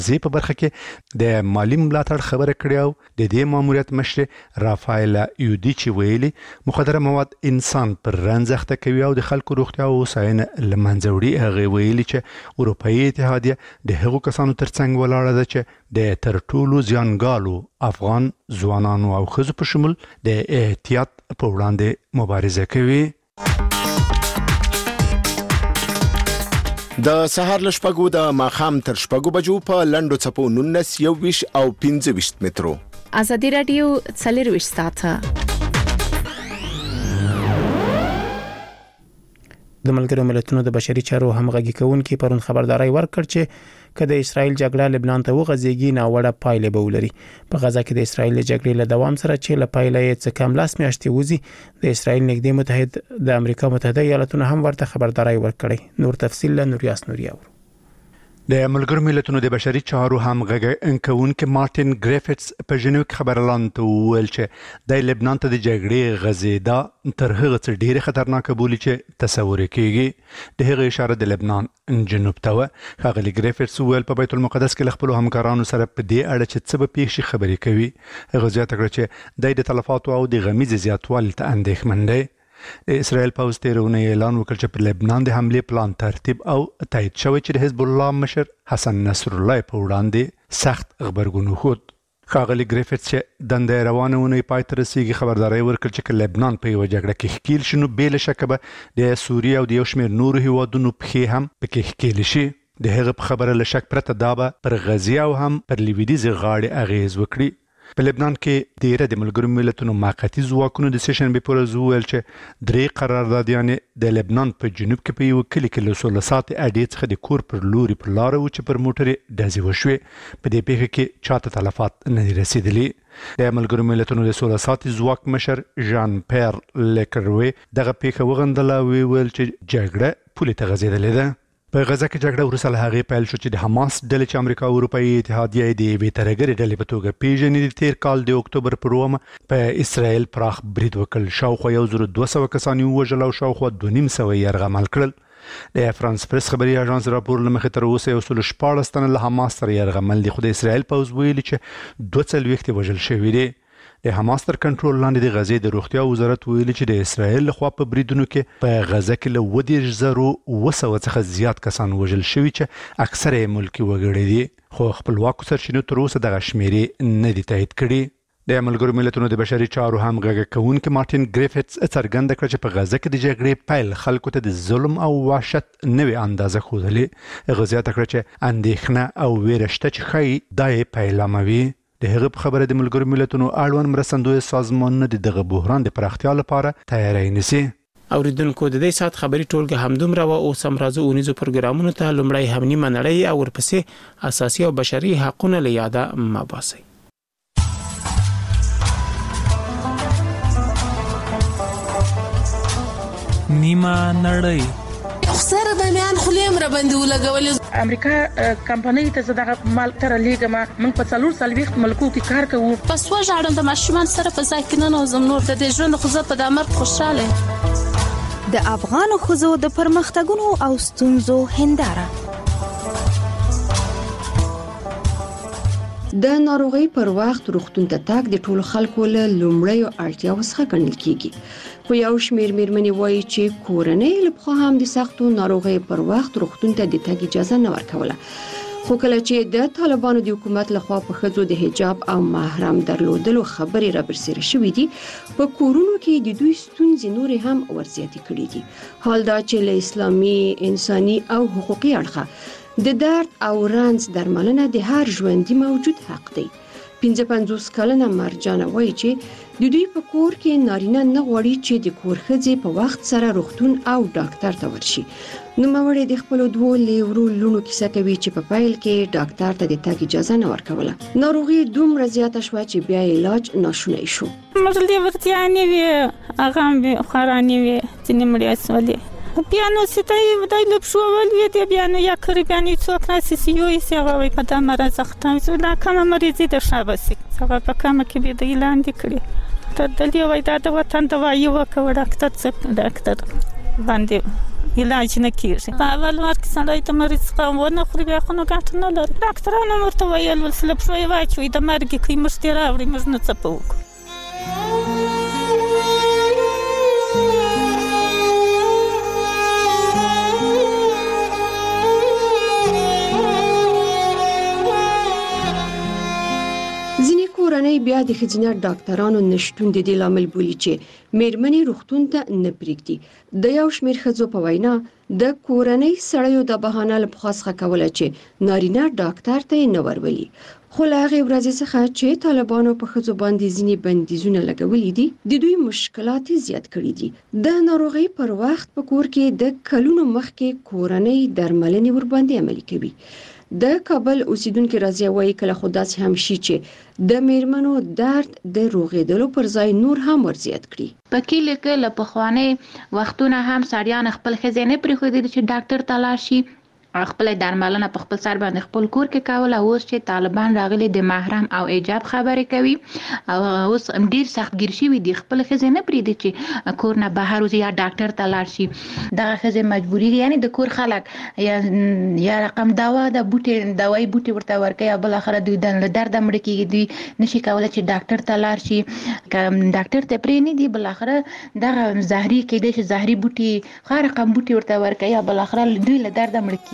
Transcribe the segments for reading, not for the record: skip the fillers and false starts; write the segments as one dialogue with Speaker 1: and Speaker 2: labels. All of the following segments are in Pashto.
Speaker 1: زی په برخه کې د مالی ملاتړ خبره کړې او د دې ماموریت مشر رافایلا یودیچی ویلي مخدره مواد انسان پر رنځخته کوي او د خلکو روغتیا او هوساینه له منځه وړي. هغه ویلي چې اروپאי اتحادیه د هغو کسانو ترڅنګ ولاړه ده چې د تر ټولو زیانګالو افغان ځوانانو او ښځو په شمول د احتیاط په وړاندې مبارزه کوي.
Speaker 2: د سهار له شپږو د ماښام تر شپږو بجو په لنډو څپو 19 21 او 25 مترو.
Speaker 3: ازادي رادیو 24 ساعته
Speaker 4: د ملګرو ملتونو د بشري چارو همغږي کوونکي پرون خبرداري ورکړ چې کله اسرائیل جګړه لبنان ته وغځيږي ناوړه پایلې به ولري. په غزا کې د اسرائیل جګړې له دوام سره چې له پایلې څخه کم لاس میاشتې وځي د اسرائیل نږدې متحد د امریکا متحده ایالاتونو هم ورته خبرداري ورکړي. نور تفصیل له نوریاس نوریا.
Speaker 1: د ملګرو ملتونو د بشري چارو همغږي کوونکي مارټین ګریفټس په ژنیو کې خبرلاند ته وویل چې د لبنان ته د جګړې غزیدا تر هغه څه ډیره خطرناک بولی چې تصور کیږي. د هغه اشاره د لبنان جنوب ته و. ښاغلي ګریفټس وویل په بیت المقدس کې خپل همکارانو سره په دې اړه چې څه به پیښ شي خبرې کوي. هغه زیاته کړه چې د تلفاتو او د غمیز زیاتوالي ته اندېښمن دی. د اسرائیل پوځ تیرونه اعلان وکړ چې په لبنان د حمله پلان ترتیب او تایید شوی چې د حزب الله مشر حسن نصر الله په وړاندې سخت خبرګون وښود. ښاغلي ګریفټس چې دندې روانونه پای ته رسیدي خبرداري ورکړ چې لبنان په یو جګړه کې ښکیل شنو بل شکه به د سوریه او د یو شمېر نورو هیوادونو په هم پکې ښکیل شي. د هغه خبره له شک پرته دا به پر غزي او هم پر لیویدیز غاړې اغیز وکړي. په لبنان کې ډیره د ملګرو ملتونو موقتی ځواکونو د سیشن به پورز ویل چې درې قراردادیان د لبنان په جنوب کې په یو کلی کې له 16 ساعت اډې څخه د کور پر لوري پر لار او چې پر موټر دازي وشوي. په دې پیښه کې چاته تلفات نه رسیدلي. د ملګرو ملتونو د 16 ساعت ځواک مشر ژان پیر لیکروي دغه پیښه وغندله ویل چې جګړه پولی ته غځېدلې ده. په غزا کې جګړه وروسته له هغې پیل شو چې د حماس ډلې چې امریکا او اروپאי اتحادیه د یوې ترهګرې ډلې په توګه پیژني د تیر کال د اکتوبر پر 2 په اسرائیل پراخ برید وکړ. شاوخوا 1200 کسان ووژل او شاوخوا 250 یرغمل کړل. د فرانس پریس خبري اژانس راپور لمخې تر اوسه 14 تنه له حماس سره یرغمل دي. خو د اسرائیل پوځ ویلي چې 240 وژل شوي دي. د حماس تر کنټرول لاندې د غزې د روغتیا وزارت ویلي چې د اسرائیل لخوا په بریدونو کې په غزه کې له 10,200 څخه زیات کسان وژل شوي چې اکثره یې ملکي وګړي دي. خو خپلواکو سرچینو تر اوسه دغه شمیرې نه دي تایید کړي. د ملګرو ملتونو د بشري چارو همغږي کوونکي مارټین ګریفټس څرګنده کړ چې په غزه کې د جګړې پیل خلکو ته د ظلم او وحشت نوې اندازه ښودلې. هغه زیاته کړ چې اندېښنه او ویره شته چې ښایي دا یې پیلاموي. د هغه په خبره د ملګرو ملتونو اړوند مرستندوی سازمانونه د دغه بحران د پراختیا لپاره تیاری نیسي.
Speaker 4: اوریدونکو د دې سات خبري ټولګه همدومره و او سم راځو اونیزو پروګرامونو ته لومړی هم نیمه نړۍ او ورپسې اساسي او بشري حقوقونه له یاده مباسي.
Speaker 5: نیمه نړۍ
Speaker 6: سره د میان خلیم را باندې ولګول.
Speaker 7: امریکا کمپنۍ ته زداغه مال تر لیګه ما من په 4 ملکو کې کار کوو.
Speaker 6: پس وژاړم د ماشومان سره په ځای کې نه نوزم نور د دې ژوند خو زه په دامر خوشاله.
Speaker 3: د افغان خزو د پرمختګونو او ستونزو هنداره.
Speaker 8: د ناروغي پر وخت روغتون ته تګ د ټولو خلکو له لومړیو اړتیاوو څخه ګڼل کیږي. خو یو شمېر میرمنې وایي چې کورنۍ له پخوا هم د سختو ناروغي پر وخت روغتون ته د تګ اجازه نه ورکوله. خو کله چې د طالبانو د حکومت لخوا په ښځو د حجاب او محرم درلودلو خبرې را برسېره شوې دي، په کورونو کې د دوی ستونزې نورې هم ورزیاتې کړې دي. حال دا چې له اسلامي، انساني او حقوقي اړخه د درد او رنځ درملنه د هر ژوندي موجود حق دی. 55 کلنه مرجانه وایي چې د دوی په کور کې نارینه نه غواړي چې د کور ښځې په وخت سره روغتون او ډاکټر ته ورشي. نوموړې د خپلو 2 لیورو لونو کیسه کوي چې په پیل کې ډاکټر ته د تګ اجازه نه ورکوله. ناروغي دومره زیاته شوه چې بیا علاج ناشونی شو.
Speaker 9: مړلې ورتيانې وي هغه هم خورانې وي چې نیمړې سولې بیا نو ستای ودای لب شو ول وی دی بیا نو یا کړی بیا نو څوک ناسي یو یې سیغه وي په دمه راځختم زه لا کوم مریضي د شابسي څنګه په کومه کې به د اعلان کړی ته د دې وای دا د وطن د وایو وکړه ډاکټر باندې علاج نه کیږي. په اول وخت کې سړی ته مریض څخه ونه خوري بیا خو نو ګټه نه لري. ډاکټرانو ورته ویل ول سلپ شوی واچوي د مرګ کې مشتي راوړي موږ نه څه وکړو.
Speaker 8: کورنۍ بیا د ښځینه ډاکټرانو نشټون د دې لامل بولي چې میرمنې روغتون ته نه پریږدي. د یو شمېر ښځو په وینا د کورنۍ سړیو د بهانه له پخوا څخه کوله چې نارینه ډاکټر ته یې نه ورولي. خو له هغې ورځې څخه چې طالبانو په ښځو باندې ځینې بندیزونه لګولي دي د دوی مشکلات زیات کړي دي. د ناروغۍ پر وخت په کور کې د کلونو مخکې کورنۍ درملنې ورباندې عملي کوي. د کابل اوسیدونکو راځي وایي کله خو داسې هم شي چې د میرمنو درد د روغېدلو پر ځای نور هم ورزیات کړي.
Speaker 10: په کله کې له پخواني وختونه هم سړیان خپل ښځې نه پرېښودل چې ډاکټر ته لاړ شي، خپل درملنه په خپل سر باندې خپل کور کې کوله. اوس چې طالبان راغلي د محرم او ایجاب خبرې کوي او اوس ډیر سختګیر شوي دي، خپل ښځې نه پرېږدي چې کور نه بهر وځي یا ډاکټر ته لاړ شي. دغه ښځې مجبوري دي، یعنی د کور خلک یا رقم دوا د بوټي دوايي بوټي ورته ورکوي او بل اخر دوی د درد مړ کېږي، دوی نشي کولای چې ډاکټر ته لاړ شي. ډاکټر ته پرې نه دي، بل اخر دغه زهري کېدای شي زهري بوټي خا رقم بوټي ورته ورکوي او بل اخر دوی له درد مړ کېږي.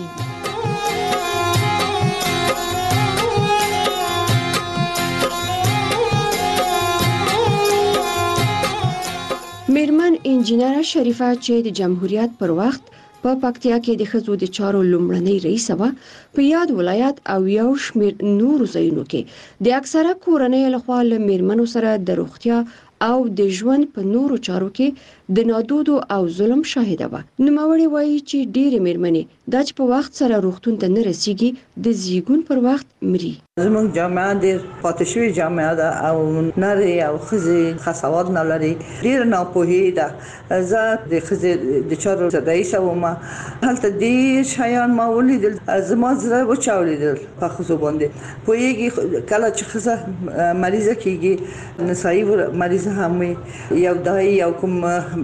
Speaker 8: میرمن انجینر شریفه چې د جمهوریت پر وخت په پکتیا کې د ښځو د چارو لومړنۍ رئیسه وه، په یاد ولایت او یو شمېر نورو ځایونو کې د اکثره کورنۍ لخوا له میرمنو سره د روغتیا او د ژوند په نورو چارو کې د نادودو او ظلم شاهده وه. نوموړې وایي چې ډېرې میرمنې دا چې په وخت سره روغتون ته نه رسیږي د زیږون پر وخت مري.
Speaker 11: زموږ جامعه ډېر پاتې شوې جامعه ده او نرۍ او ښځې ښه سواد نه لري، ډېره ناپوهي ده. زه د ښځې د چارو رئیسه وم، هلته ډېر شیان ما ولیدل، زما زړه وچاودېدل په ښځو باندې. پوهېږي کله چې ښځه مریضه کېږي، نسایي مریضه هم وي، یو دای یو کوم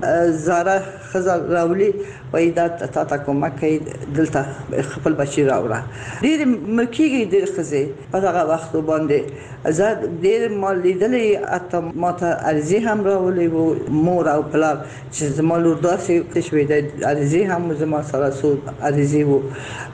Speaker 11: زاره ښځه راولي وایي دا تا ته کومک کوي، دلته خپل بچي راوړه. ډېرې مړ کېږي ډېرې ښځې په دغه وختو باندې. زه ډېر ما لیدلې، حتی ما ته عریضې هم راولي وو مور او پلار چې زما لور داسې شوې ده، عریضې هم زما سره څو عریضې وو.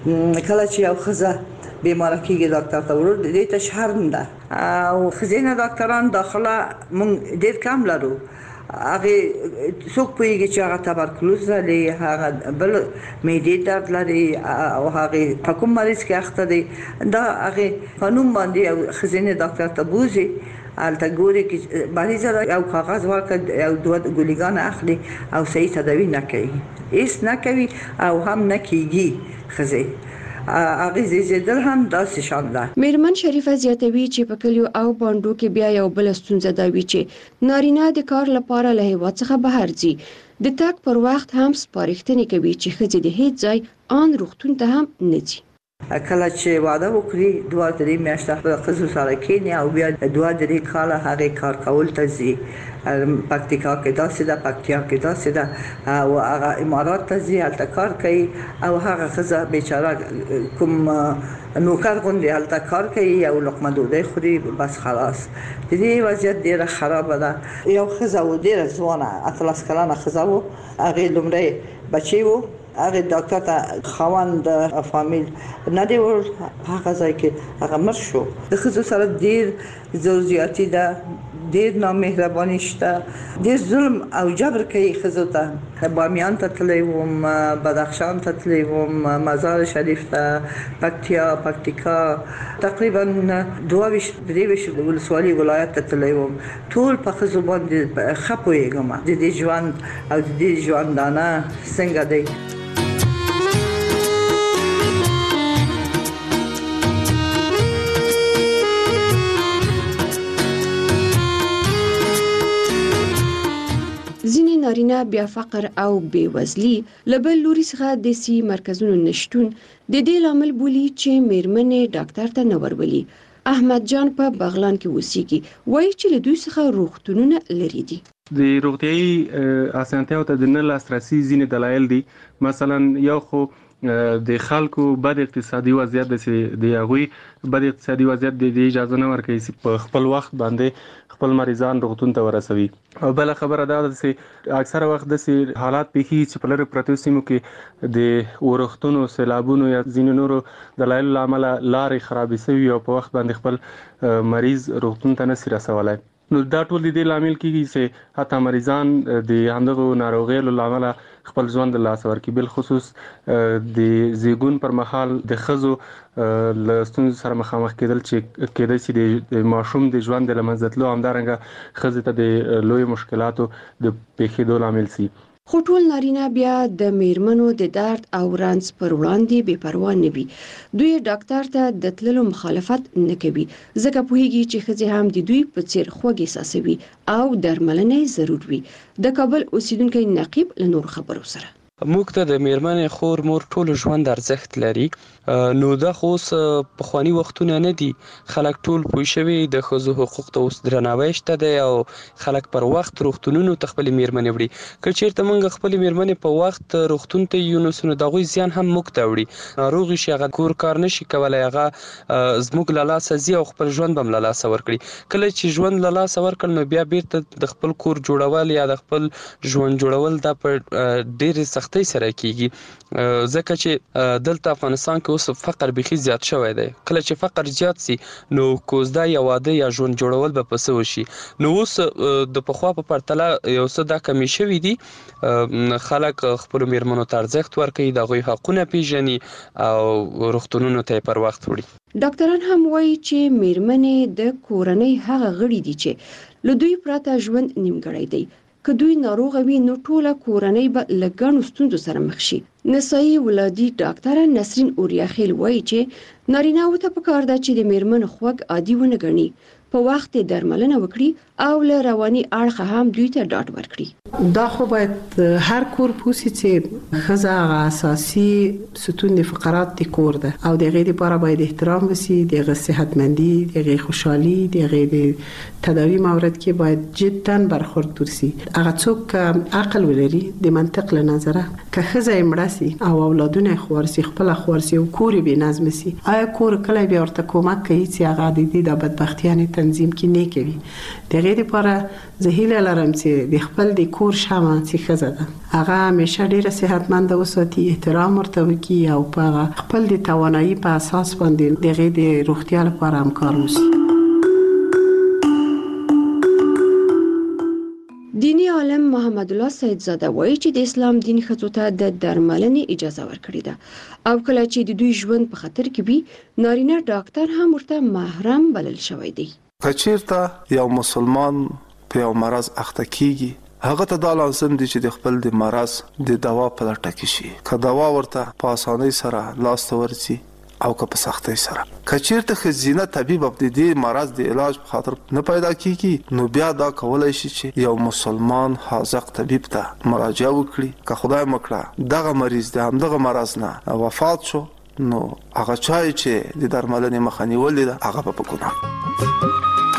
Speaker 11: کله چې یو ښځه بیماره کېږي ډاکټر ته ورو دې ته شرم ده او ښځینه ډاکټران داخله موږ ډېر کم لرو. هغه څوک پوهیږي چې هغه تبرکلوز لري، هغه بل معدې درد لري او هغه په کوم مریض کې اخته دي، دا هغه قانون باندې او ښځینه ډاکټر ته بوزي الته ګوري چې مریض او کاغذ ورکړي او دوه ګولګان اخلي او صحیح تداوی نه کوي، هیڅ نه کوي او هم نه کیږي. ښځې اغه زیدل هم داسې شان ده.
Speaker 8: میرمن شریفه زیاتوي چې په کلیو او باندو کې بیا یو بل ستونزه دا وی چې نارینه د کار لپاره له هیواد څخه بهر ځي، د تک پر وخت هم سپارښتنې کوي چې ښځې د هیڅ ځای ان روغتون ته هم نه ځي.
Speaker 11: کله چې واده وکړي 2-3 میاشتې په ښځو سره کېني او بیا 2-3 کاله هغه کار کول ته ځي. پکتیکا کې داسې ده، پکتیا کې داسې ده او هغه امارات ته ځي، هلته کار کوي او هغه ښځه بیچاره کوم نوکر غوندې هلته کار کوي، یو لقمه ډوډۍ خوري بس خلاص. د دې وضعیت ډېره خرابه ده. یو ښځه و ډېره ځوانه 18 کلنه ښځه و، هغې لومړی بچی و، هغه ډاکټر ته خاوند فامیل نه دی ور هغه ځای کې هغه مر شو. د ښځو سره ډېر زوجیاتي ده، ډېر نامهرباني شته، ډېر ظلم او جبر کوي ښځو ته. بامیان ته تللی وم، بدخشان ته تللی وم، مزار شریف ته، پکتیکا تقریبا 22-23 ولسوالي ولایت ته تللی وم. ټول په ښځو باندې ښه پوهېږم د دې ژوند او د دې ژوندانه څنګه دی.
Speaker 8: ځینې نارینه بیا فقر او بېوزلي له بل لوري څخه د سي مرکزونو نشتون د دې لامل بولي چې میرمنې ډاکټر ته نه ورولي. احمد جان په بغلان کې اوسېږي، وایي چې له دوی څخه روغتونونه لري دي.
Speaker 12: د روغتيایي اسانتیاو ته د نه لاسرسي ځینې دلایل دي. مثلا یو خو د خلکو بد اقتصادي وضعیت د هغوی بد اقتصادي وضعیت د اجازه نه ورکوي چې په خپل وخت باندې خپل مریضان روغتون ته ورسوي. او بل خبره دا ده چې اکثره وخت د حالات پیښي چې په لری پرتو سیمو کې د ورختونو سیلابونو یا ځینو نورو دلایل لامل لارې خرابې شوي او په وخت باندې خپل مریض روغتون ته نشي رسولای. نو دا ټول د لامل کیږي چې حتی مریضان د همدغه ناروغیو لامل خپل ژوند له لاسه ورکړي. بل خصوص د زیږون پر مهال د ښځو له ستونزو سره مخامخ کېدل چې کېدای شي د ماشوم د ژوند د له منځه تلو، همدارنګه ښځې ته د لویو مشکلاتو د پیښېدو لامل شي.
Speaker 8: خو ټول نارینه بیا د میرمنو د درد او رنځ پر وړاندې بې پروا نه وي. دوی ډاکټر ته د تللو مخالفت نه کوي ځکه پوهیږي چې ښځې هم د دوی په څیر خوږ احساسوي او درملنه ضرور وي. د کابل اوسیدونکو نقیب له نور خبرو سره
Speaker 13: موږ ته د میرمنې خور مور ټول ژوند ارزښت لري. نو دا خو په خواني وختونه نه دي، خلک ټول پوه شوي د ښځو حقوق ته اوس درناوی شته دی او خلک پر وخت روغتونونو ته خپل میرمنې وړي. که چیرته موږ خپل میرمنې په وخت روغتون ته یو نو دغوی زیان هم موږ ته وړي. ناروغ شي هغه کور کار نشي کولای، هغه زموږ له لاسه ځي او خپل ژوند هم له لاسه ورکړي. کله چې ژوند له لاسه ورکړ نو بیا بیرته د خپل کور جوړول یا د خپل ژوند جوړول دا په ډېرې سختۍ سره کیږي ځکه چې دلته افغانستان کې اوس فقر بيخي زیات شوی دی. کله چې فقر زیات سي نو کوزدا یا واده یا ژوند جوړول به پس وشي. نو اوس د پخوا په پرتله یو څه دا کمی شوی دي. خلک خپل میرمنو ته ارزښت ورکوي، د هغوی حقونه پیژني او روغتونونو ته پر وخت وړي.
Speaker 8: ډاکټران هم وایي چې میرمنې د کورنۍ هغه غړي دي چې له دوی پرته ژوند نیمګړی دی. که دوی ناروغه وي نو ټوله کورنۍ به له ګڼو ستونزو سره مخ شي. نسایي ولادي ډاکټره نسرین اوریا-خیل وایي چې نارینه‌و ته پکار ده چې د میرمنو خوږ عادي ونه ګڼي، په وخت درملنه وکړي او له رواني اړخه هم دوی ته ډاډ ورکړي.
Speaker 14: دا خو باید هر کور پوسی چې ښځه اساسي ستون د فقرات د کور ده او د غیر لپاره باید احترام وسی، د صحتمندي، د خوشحالي، د تداوی مورد کې باید جدا برخورد وسی. هغه څوک عقل ولري د منطق له نظره که ښځه امراسي او اولادونه خورسي خپل خورسي او کور به نظم سي، آیا کور کله به ورته کومک کوي چې هغه د بدبختیانه تنظیم کې نه کوي. د غیر لپاره زهیله لرم چې د خپل د کور شمه چې ښځه ده هغه همیشه ډیره صحتمند وساتي، احترام ورته وکړي او په خپل د توانایي په اساس باندې د غیر د روغتیا لپاره هم کار وکړي.
Speaker 8: دینی عالم محمد الله سیدزاده وایي چې د اسلام دین ښځو ته د درملنې اجازه ورکړې ده او کله چې د دوی ژوند په خطر کې وي نارینه ډاکټر هم ورته محرم بلل شوی دی.
Speaker 15: کچیرته یو مسلمان په یو مرض اخته کیږي هغه ته دا لازم دي چې د خپل د مرض د دوا په لټه کې شي. که دوا ورته په اسانۍ سره لاس ته ورسي او که په سختۍ سره. کچیرته ښځینه طبيب د دې مرض د علاج په خاطر نه پیدا کیږي نو بیا دا کولای شي چې یو مسلمان حاذق طبيب ته مراجعه وکړي. که خدای مکړه دغه مریض د همدغه مرض نه وفات شو نو هغه چای چې د درملنې مخه نیولې ده هغه په ګناه.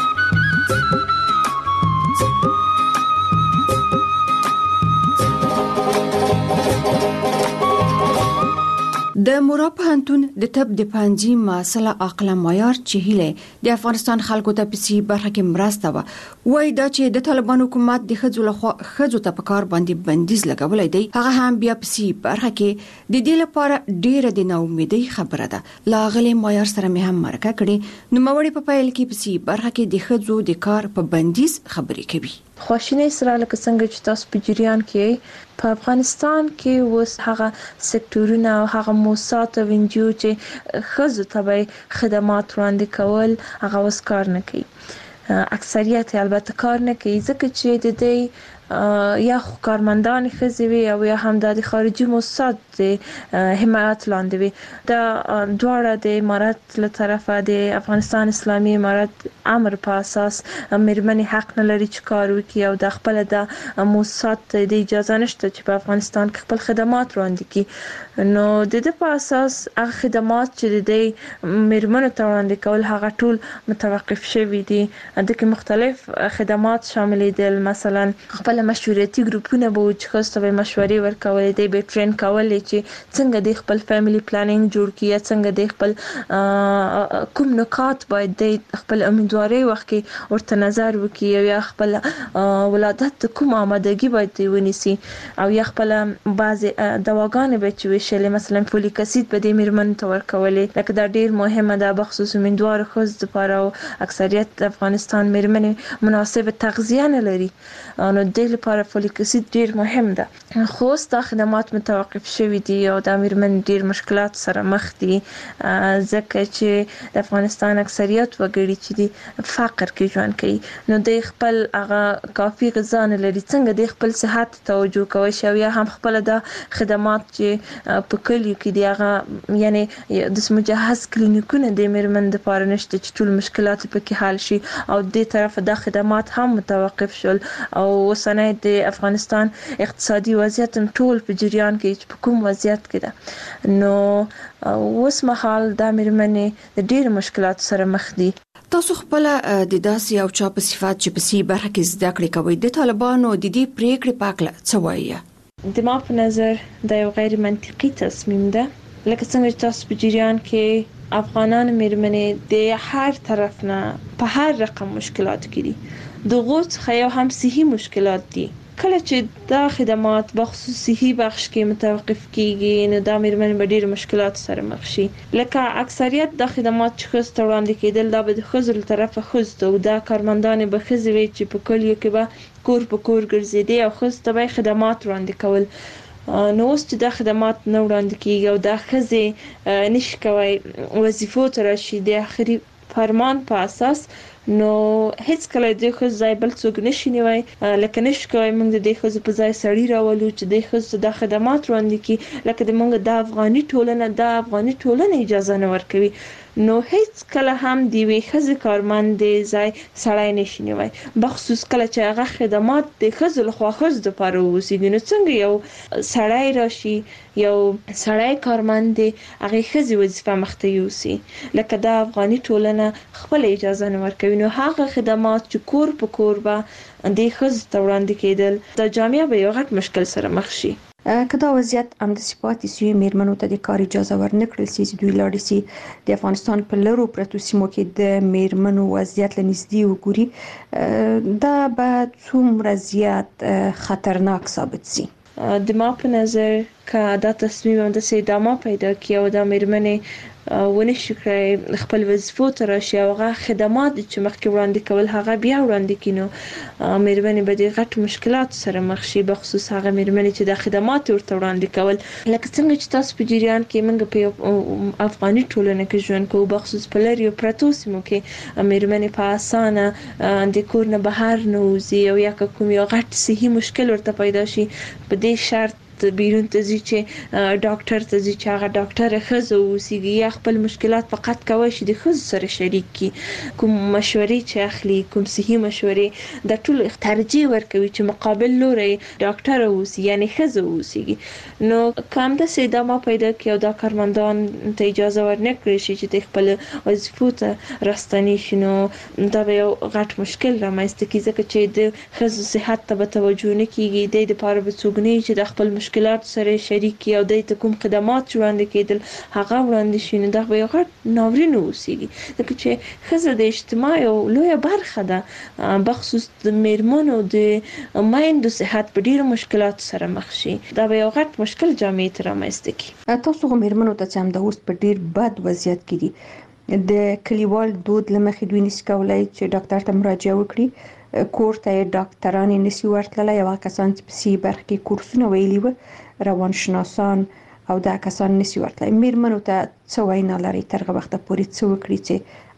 Speaker 8: د مورا پوهنتون د طب د پنځي مسله عقل معیار چې هله د افغانستان خلکو ته پسې برخه کې مرسته و وای دا چې د طالبان حکومت د ښځو لخوا ښځو ته په کار باندې بندیز لګولای دی هغه هم بیا پسې برخه کې د دې لپاره ډیره د ناامیدۍ خبره ده. لاغلی معیار سره مې هم مرکه کړي نو موري په پایل کې پسې برخه کې د ښځو د کار په بندیز خبرې کوي.
Speaker 16: خواشینی سره لکه څنګه چې تاسو په جریان کې په افغانستان کې اوس هغه سکتورونه او هغه موسسات او انجیو چې ښځو ته خدمات وړاندې کول هغه اوس کار نه کوي. اکثریت البته کار نه کوي ځکه چې د دې یا کارمندان خزي وي او یا هم د خارجي موسسات حمایت لاندې وي. دا دواړه د امارات له طرفه د افغانستان اسلامي امارات امر په اساس مېرمنې حق نه لري چې کار وکړي او د خپل د موسسات د اجازه نشته چې په افغانستان کې خپل خدمات وړاندې کړي. نو د دې په اساس هغه خدمات چې د مېرمنو ته وړاندې کول هغه ټول متوقف شوي دي. د کې مختلف خدمات شامل دي، مثلا خپل مشورتي ګروپونه به چې خاصه به مشورې ورکولې دي، به ټرین کولې چې څنګه د خپل فیملی پلانینګ جوړ کړي، څنګه د خپل کوم نکات باید د خپل امیدواري وخت کې ورته نظر وکړي، یا خپل ولادت کوم آمادګي باید ونیسي، او یا خپل بعض دواګانې به چې وشلې مثلا فولیک اسید به د مېرمنو ته ورکولې. لکه دا ډیر مهمه ده بخصوص امیدوار ښځو لپاره، او اکثریت د افغانستان مېرمنې مناسب تغذیه نه لري، نو د دې لپاره فولیک اسید ډیر مهم ده. خو دا خدمات متوقف شوي دي او د مېرمنې ډیر مشکلات سره مخ دي، ځکه چې د افغانستان اکثریت وګړي چې دي فقر کې ژوند کوي، نو د خپل هغه کافي غذا نه لري. څنګه د خپل صحت توجه کوي شو، یا هم خپل د خدمات چې په کلیو کې دی هغه یعنی د مجهز کلینیکونه د مېرمنې لپاره نشته چې ټول مشکلات پکې حل شي، او د طرف د خدمات هم متوقف شول. او اوسنۍ د افغانستان اقتصادي وضعیت ټول په جریان کې چې په کوم وضعیت کې ده، نو اوس مهال د مېرمنې د ډېر مشکلات سره مخ دي.
Speaker 8: تاسو خپل د داسې او چا په صفات چې په سی برخه کې زده کړې کوي د طالبانو د دې پریکړې په اړه څه وایي؟
Speaker 16: د ما په نظر دا یو غیر منطقي تصمیم ده. لکه څنګه چې تاسو په جریان کې افغانان مېرمنې د هر طرف نه په هر رقم مشکلات کې دي، د غوڅ خیا هم صحي مشکلات دي. کله چې دا خدمات بخصوص صحي بخش کې متوقف کیږي، نو دا مېرمنې به ډېر مشکلات سره مخ شي. لکه اکثریت د خدمات چې ښځو ته وړاندې کېدل دا به د ښځو له طرفه ښځو ته، او دا کارمندانې به ښځې وي چې په کلیو کې به کور په کور ګرځېدې او ښځو ته به خدمات وړاندې کول. نو اوس چې دا خدمات نه وړاندې کیږي او دا ښځې نشي کوي وظیفو ته راشي د آخري فرمان په اساس، نو هیڅ کله د ښځو ځای بل څوک نشي نیوي. لکه نشي کوي موږ د دې ښځو په ځای سړی راولو چې د ښځو د خدمات وړاندې کړي، لکه د موږ د افغاني ټولنه اجازه نه ورکوي. نو هیڅ کله هم د وی ښځې کارمند ځای سړی نشي نیوي، بخصوص کله چې هغه خدمات د ښځو لخوا ښځو لپاره ووسیږي. نو څنګه یو سړی راشي، یو سړی کارمند هغه ښځې وظیفه مخته یوسي؟ لکه د افغاني ټولنه خپل اجازه نه ورکوي، نو هغه خدمات چې کور په کور به د ښځو ته وړاندې کېدل، د جامعه به یو غټ مشکل سره مخ شي.
Speaker 8: که دا وضعیت همداسې پاتې سي، مېرمنو ته د کار اجازه ورنکړل سي چې دوی لاړې سي د افغانستان په لرو پرتو سیمو کې د مېرمنو وضعیت له نږدې وګوري، دا به څومره زیات خطرناک ثابت سي؟
Speaker 16: د ما په نظر که دا تصمیم همداسې ادامه پیدا کړي او دا مېرمنې ونشي کړی خپل وظیفو ته راشي او هغه خدمات چې مخکې وړاندې کول هغه بیا وړاندې کړي، نو مېرمنې به د غټ مشکلات سره مخ شي، بخصوص هغه مېرمنې چې د خدمات ورته وړاندې کول. لکه څنګه چې تاسو په جریان کې موږ په افغاني ټولنه کې ژوند کوو، بخصوص په لرې پرتو سیمو کې مېرمنې په اسانه د کور نه بهر نه وځي، او یا کوم یو غټ صحي مشکل ورته پیدا شي، په دې شرط بیرون ته ځي چې ډاکټر ته ځي چې هغه ډاکټر ښځه اوسیږي، یا خپل مشکلات فقط کوي چې د ښځو سره شریک کړي. کوم مشورې چې اخلي، کوم صحي مشورې، د ټول ترجیح ورکوي چې مقابل لوري ډاکټر اوسي یعنی ښځه اوسیږي. نو کوم د ادامه پیدا کړي او دا کارمندان ته اجازه ورنکړي شي چې د خپل وظیفو ته راستنی شي، نو دا به یو غټ مشکل رامنځته کیږي، ځکه چې د ښځو صحت ته به توجه نه کیږي، د لپاره به څوک نه چې د خپل مشکلات سره شریک او د کوم خدمات وړاندې کېدل هغه وړاندې شي، نو دا به یو غټ ناورین اوسیږي. ځکه چې ښځه د اجتماع یو لویه برخه ده، بخصوص د مېرمنو د میندو صحت په ډیرو مشکلات سره مخ شي، دا به یو غټ مشکل جامعې ته رامنځته کړي.
Speaker 8: تاسو مېرمنو ته چې هم د اوس په ډیر بد وضعیت کې دي، د کلیوال دود لمخې دوی نشي کولای چې ډاکټر ته مراجعه وکړي، کور ته ډاکټران نشي ورتللی، یو کسان چې په سی برخه کې کورسونه ویلي و، روانشناسان او دا کسان نشي ورتللی. مېرمنو ته څه وینا لري تر هغه وخت پورې څه وکړي چې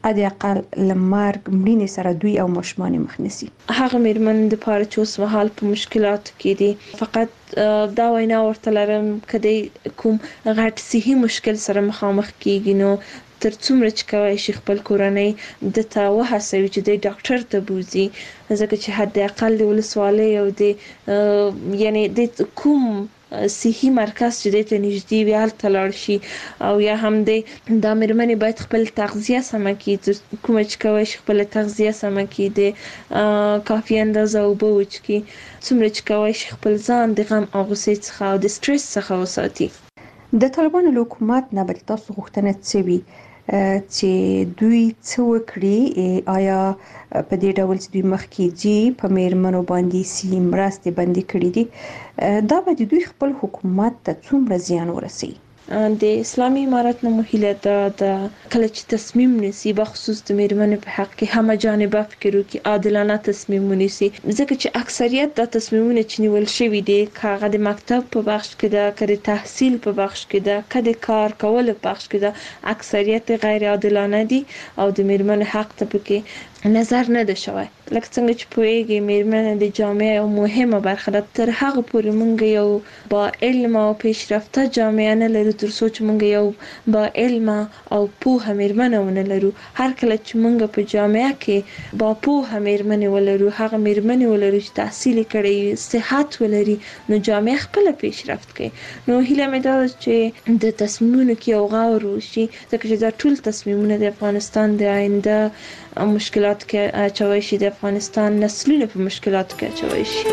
Speaker 8: اده اقل لمرګ مړینې سره دوی او ماشومان مخ نسی.
Speaker 16: هغه میرمن د پاره چې اوس مهال په مشکلات کې دي فقط دا وینا ورته لرم کدی کوم غټ صحي مشکل سره مخامخ کیږي نو تر څومره چې کوي شي خپل کورنۍ د تا وهڅوي چې د ډاکټر ته بوزي ځکه چې حد اقل د ولسوالۍ او د یعنی د کوم صحي مرکز چې د ته نږدې وي هلته لاړ شي او یا هم د میرمنې باید خپل تغذیه سمه کړي کوم چې کوي خپل تغذیه سمه کړي د کافي اندازه اوبه وڅښي څومره چې کوي خپل ځان د غم او غوسې څخه او د سټرس څخه وساتي.
Speaker 8: د طالبانو حکومت نه بل تاسو غوښتنه څه وي چې دوی څه وکړي آیا په دې ډول چې دوی مخکې جی په میرمنو باندې سي مرستې بندي کړې دي دا به دوی خپل حکومت ته څومره زیان ورسي؟
Speaker 16: د اسلامي امارت نه مهله د کله چې تصمیم نیسي بخصوص د میرمنو په حق کې هم جانبه فکر وکړي عادلانه تصمیم ونیسي ځکه چې اکثریت د تصمیمونو چې نیول شوي دي کاغه د مکتب په بخش کې د کړي تحصیل په بخش کې د کډه کار کول په بخش کې د اکثریت غیر عادلانه دي او د میرمنو حق ته پکې نظر نه ده شوی لکه څنګه چې پوهیږي میرمنې د جامعه یو مهمه برخه ده تر هغه پورې مونږ یو با علم او پیشرفته جامعه نه لرو تر څو چې مونږ یو با علم او پوهه میرمنې ونه لرو. هر کله چې مونږ په جامعه کې با پوهه میرمنې ولرو هغه میرمنې ولرو چې تحصیل کړي صحت ولري نو جامعه خپل پیشرفت کوي. نو هیله مې ده چې د تصمیمونو کې یو غور وشي ځکه چې دا ټول تصمیمونه د افغانستان د آینده مشکلات کې اچوي شي د افغانستان نسلونه په مشکلات کې اچوي شي.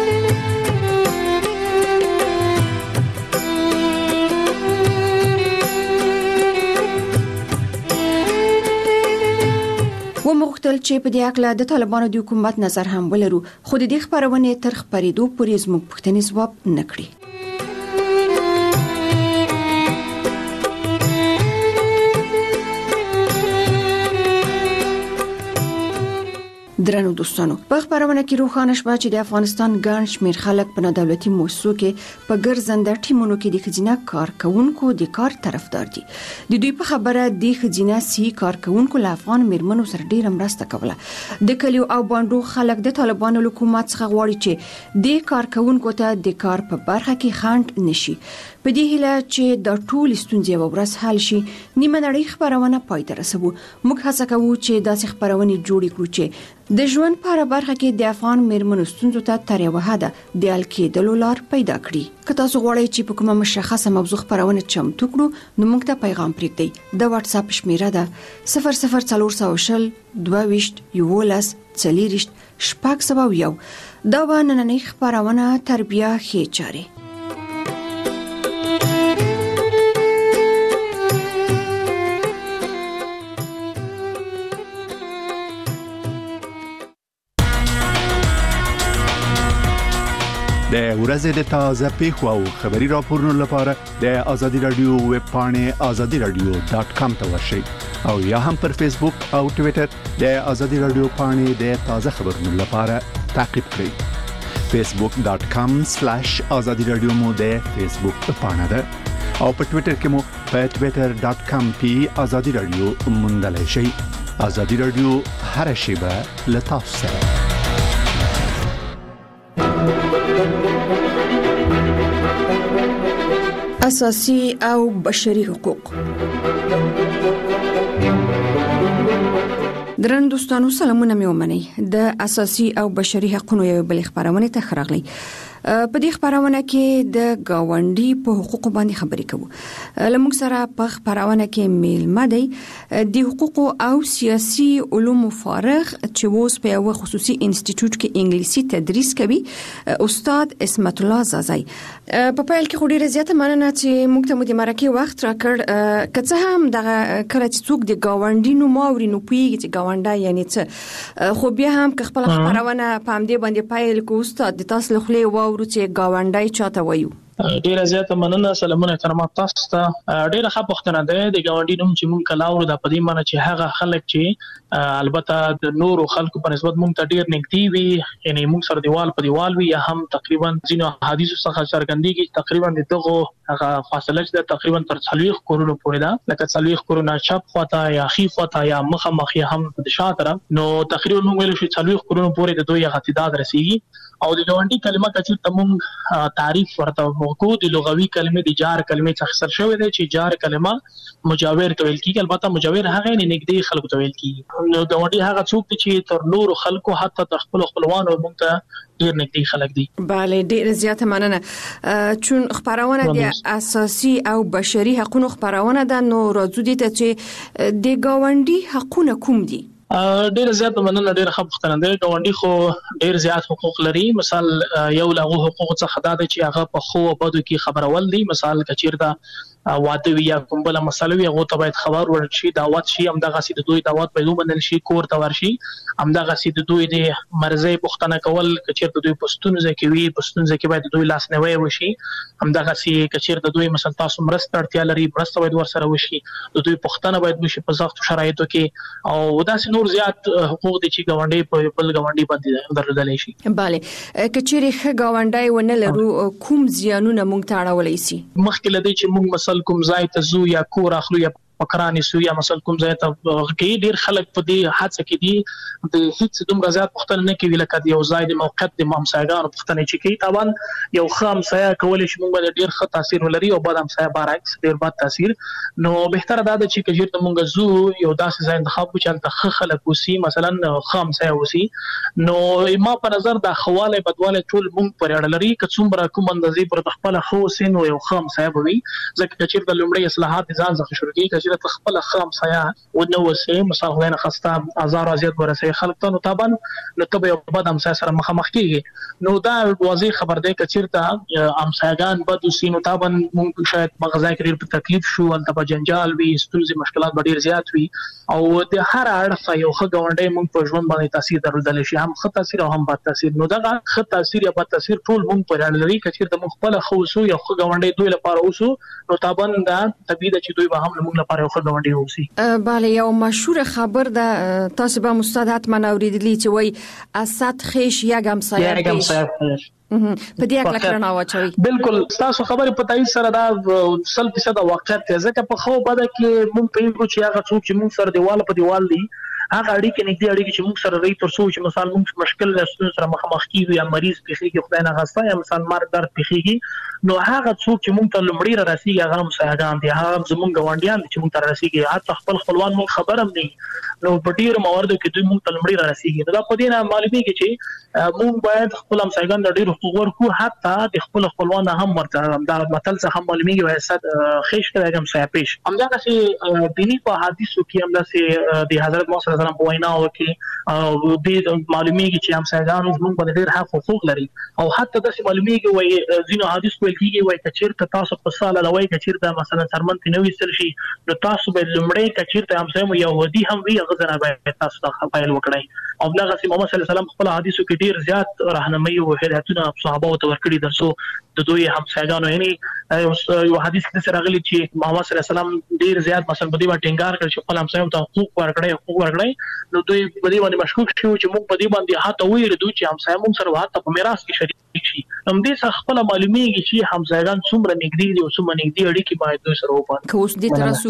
Speaker 8: ومغتل چې په دې اړه د طالبانو د حکومت نظر هم ولرو خو د دې خبرونه تر خبرېدو پورې زموږ پوښتنې ځواب نکړي. درنو دوستانو په خبرونه کې روښانه شوه چې د افغانستان ګڼ شمېر خلک په دولتي مؤسسو کې په ګرځنده ټیمونو کې د خزینه کارکونکو د کار طرفدار دي. د دوی په خبره د خزینه سي کارکونکو له افغان میرمنو سره ډیره مرسته کوله. د کلیو او باندو خلک د طالبانو حکومت څخه غواړي چې د کارکونکو ته د کار په برخه کې خنډ نشي. په دې هیله چې د ټول ستونزې ورځ حل شي نیمه نړۍ خبرونه پای ته رسوي. موږ هڅه کوو چې داسې خبرونه جوړ کړو چې د ژوند په اړه برخه کې د افغان میرمنو ستونزو ته تر یو حده د حل کېدلو لار پیدا کړي. که تاسو غواړئ چې په کومه مشخصه موضوع خبرونه چمتو کړو نو موږ ته پیغام پرېږدئ. د واتس اپ شمیره ده 00420 22 11 40 شپږ. دا به نننۍ خبرونه تربیه ښې چارې.
Speaker 1: د ورځې د تازه پیښو او خبري راپورونو لپاره د ازادي رادیو ویب پاڼې azadiradio.com ته ورشئ او یا هم پر فیسبوک او ټوئیټر د ازادي رادیو پاڼې د تازه خبرونو لپاره تعقیب کړئ. facebook.com/azadiradio مو د فیسبوک پاڼه ده او په ټوئیټر کې مو په twitter.com/azadiradio موندلای شئ. ازادي رادیو هر شیبه له تاسو سره.
Speaker 8: اساسي او بشري حقوق. درن دوستانو سلامونه مې ومنئ. د اساسي او بشري حقوقو یو بل خبرونه ته خراغلی. په دې خبرونه کې د گاونډي په حقوقو باندې خبرې کوو. لمونږ سره په خبرونه کې میلمه دی د حقوقو او سیاسي علومو فارغ چې اوس په یو خصوصي انسټیټیوټ کې انګلیسي تدریس کوي استاد اسمت الله زازای. په پیل کې خو ډیره زیاته مننه چې موږ ته د مرکه وخت راکړ. که څه هم دغه کله چې څوک د گاونډي نو ماوري نو پیږي چې گاونډا یعنی څه خو بیا هم که خپل خبرونه په همدې باندې پیل کو استاد د تاسو له خلې ورو چې گاونډای چاته وایو.
Speaker 17: ډیره زیاته مننه. سلامونه احترامات تاسو ته. ډیره ښه پوښتنه ده. د ګاونډي نوم چې مونږ کلاو د پدې معنی چې هغه خلک چې البته د نورو خلکو په نسبت مونږ ته ډیر نږدې وي، یعنی مونږ سره دیوال په دیوال وي، یا هم تقریبا ځینو حدیثو څخه څرګندېږي تقریبا دغه هغه فاصله چې تقریبا تر 40 کورونو پورې ده، لکه 40 کورونه چپ خواته یا خي خواته یا مخامخ یا هم د شا طرف، نو تقریبا مونږ ویل شو 40 کورونو پورې د دوی غتیداد رسیږي. او د ګاونډي کلمه چې تمون تعریف ورته وکړو، د لغوي کلمې د جار کلمې څخه اختصار شوی دی چې جار کلمه مجاور ته ویل کیږي. البته مجاور هغه نه نږدې خلکو ته ویل کیږي. نو ګاونډي هغه څوک چې تر نورو خلکو حتی د خپلوانو مونږ ته ډیر نږدې خلک دي.
Speaker 8: بله، ډیر زیاته مننه. چون خبرونه د اساسي او بشري حقوقو خبرونه ده، نو راځو دي ته چې د ګاونډي حقوقونه کوم دي؟
Speaker 17: ډیر زیات مننه. ډیر ښه پوښتنه ده. ګاونډي خو ډیر زیات حقوق لري. مثال یو له حقوقو څخه دا ده چې هغه په خو او بدو کې خبرول دي. مثال کچیرته واده وی یا کوم بل مسله وي، هغه ته باید خبر ورشي، دعوت شي، همدغه سي د دوی دعوت په ومنل شي، کور ته ورشي، همدغه سي د دوی د مرزي پوښتنه کول، کچیرته دوی پښتون ځکه وي پښتون ځکه باید دوی لاس نه وي وشي، همدغه سي کچیرته دوی مثلا تاسو مرسته اړتیا لري، مرسته باید ورسره وشي، د دوی پښتنه باید وشي په سختو شرایطو کې. او داسې نور زیات حقوق دي چې ګاونډي په بل ګاونډي باندې درلودلی شي.
Speaker 8: بله، کچيري ښه ګاونډي ونه لرو، کوم زیانونه مونږ ته اړولای شي؟
Speaker 17: مخکې لدی چې مونږ مثلا کوم ځای ته زو یا کور اخلو یا پکرانی سو یا مثلا کوم ځای ته کې ډیر خلک په دې حادثه کې دي د هیڅ دومره زیات پوښتنه نه کوي لکه د یو ځای د موقعیت د همسایګانو پوښتنه چې کوي. طبعا یو خام سایه کولای شي مونږ ډیر ښه تاثیر ولري او بعد هم سایه برعکس ډیر بد تاثیر. نو بهتره دا ده چې کجیر ته مونږ زو یو داسې ځای انتخاب وکړو چې انت خلک وسی، مثلا خام سایه وسی. نو ما په نظر د خواله بدواله ټول مونږ پر اړه لري که څومره کوم اندازې پر خپل خو سین او یو خام سایه وي، ځکه کچیر د لومړی اصلاحات ځان ځخه شروع کیږي، کچیر خپل خام سایه و نو وسه مثلا غوښنه خسته هزار ازیات ورسې خلک ته، نو طبعا نو تبه یو بد هم سره مخامخ کیږي. نو دا واضح خبر دی کچیرته امسایگان بد وسینو طبعا ممکن شاید مغزا کې په تکلیف شو، انت په جنجال وي، ستونزې مشکلات ډیر زیات وي، او د هر اړخ یو ښه ګاونډي مونږ په ژوند باندې تاثیر درلودل شي، هم ښه تاثیر او هم بد تاثیر. نو دا ښه تاثیر یا بد تاثیر ټول مونږ په اړه لري. کچیرته مونږ خپل خوسو یو ښه ګاونډي دوی لپاره اوسو، نو طبعا دا طبيعي ده چې دوی به هم مونږ لپاره یو ښه ګاونډي اوسي.
Speaker 8: بله، یو مشهور خبر ده تاسو به مستعد حتما اوریدلی چې وای اسد خیش یک همسایه پیش په دې اړه کړنه واچوي.
Speaker 17: بالکل تاسو خبره په تایید سره دا 100% واقعیت دی، ځکه په خو بده کې مونږ په چې هغه څوک چې مونږ سره دیواله په دیوال دی هغه اړیکې نږدې اړیکې چې موږ سره لري تر څو چې مثلا موږ مشکل رسول سره مخامخ کیږو یا مریض پیخي خدای نه غوښته یا مثلا مرګ درد پیخيږي، نو هغه څوک چې موږ ته لمړی را رسیږي هغه هم سهاګان دي، هغه زموږ غونډیان چې موږ ته رسیږي، حتی خپل خپلوان موږ خبرم نه، نو په ډیر مواردو کې دوی موږ ته لمړی را رسیږي. نو دا په دې نه معلومیږي چې موږ باید خپل هم سهاګان د ډیر حقوق ورکو، حتی د خپل خپلوان هم ورته دا متل څخه معلومیږي وایي صد خیش کړه هم سایه پیش. همدغه سي دینی په حدیثو کې هم داسې د حضرت محمد صلی الله علیه وسلم په وینا او کې د معلومیږي چې همسایګانو موږ باندې ډېر حقوق لري، او حتی د معلومیږي وایي ځینو حدیث ویل کیږي وایي کچیرته تاسو په سال لوي کچیرته مثلا سرمن ته نوې سل شي، نو تاسو به لمړی کچیرته همسایمو یهودي هم وي غزنه به تاسو ته فایل وکړي. او دغه سي محمد صلی الله علیه وسلم خپل حدیثو کې ډېر زیات راهنمایي او هدایتونه صحابه ته ورکړي درسو د دوی همسایګانو. یعنی یو حدیث کې راغلی چې محمد صلی الله علیه وسلم ډېر زیات مثلا په دې باندې ټینګار کړ چې خپل همسایو ته حقوق ورکړي، نو دوی په دې باندې مشکوک شو چې موږ په دې باندې حتی ویریدو چې همسایه موږ سره حتی په میراث کې شریک شي. هم دې څخه خپل معلومیږي چې همسایګان څومره نږدې دي او څومره نږدې اړیکې باید دوی سره وپالو.
Speaker 8: که اوس دې ترسو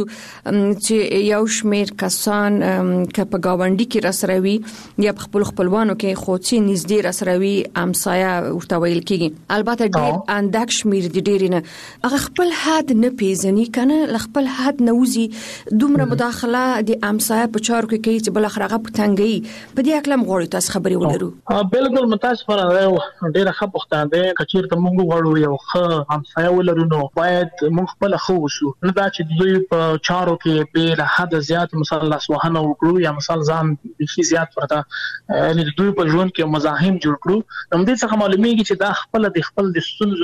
Speaker 8: چې یو شمیر کسان که په گاونډي کې راسروي یا په خپل خپلوانو کې خو چې نږدې راسروي همسایه ورته ویل کېږي، البته ډېر اندک شمیر دي ډېر نه هغه خپل حد نه پیژني کنه خپل حد نه وزي دومره مداخله د همسایه په چارو کې کوي چې بل اخر هغه پټنګي په دې اکلم غوړي تاسو خبري ولرو.
Speaker 17: بالکل متاسفانه ډېر ښه پوښتنه ده. کچیر ته موږ غواړو یو ښه همسایه ولرو، نو باید موږ خپل خو وسو، نه دا چې دوی په چارو کې به له حد زیات مثلا لاسوهنه وکړو یا مثلا ځان بشي زیات ورته یعنی دوی په ژوند کې مزاحم جوړ کړو. هم دې څخه معلومیږي چې دا خپل د ستونزو